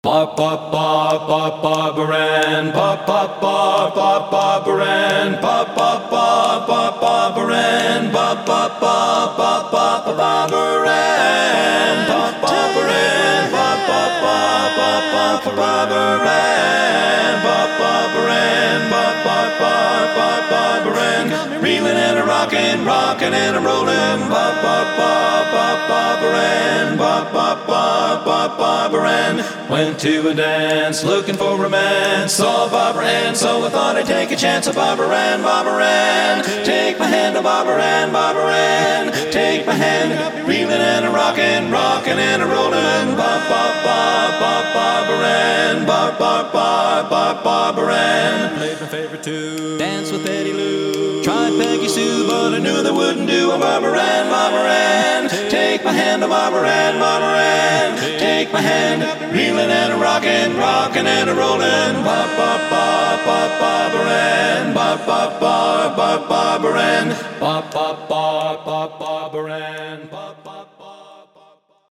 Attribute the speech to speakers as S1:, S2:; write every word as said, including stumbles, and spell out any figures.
S1: Ba ba ba ba Barbara Ann, ba ba ba ba Barbara Ann, ba ba ba ba Barbara Ann, ba ba ba ba ba Barbara Ann, ba Barbara Ann, ba ba ba ba ba Barbara Ann, ba Barbara Ann, ba ba ba ba Barbara Ann, reeling and a rocking, rocking and a rolling, ba ba ba ba Barbara Ann, ba ba ba ba Barbara Ann. Went to a dance looking for romance, saw Barbara Ann, so I thought I'd take a chance of Barbara Ann, Barbara Ann. Take my hand, oh Barbara Ann, Barbara Ann. Take my hand, reeling and a rocking, rocking and a rolling, ba ba ba ba Barbara Ann, ba ba ba ba Barbara Ann. Played my favorite tune, danced with Betty Lou, tried Peggy Sue, but I knew that wouldn't do. Oh Barbara Ann, Barbara Ann. Take my hand, oh Barbara Ann, Barbara Ann. Take my hand, reeling and a rocking, rocking and a rolling, ba ba ba ba Barbara Ann, ba ba ba ba Barbara Ann, ba ba ba ba Barbara Ann, ba.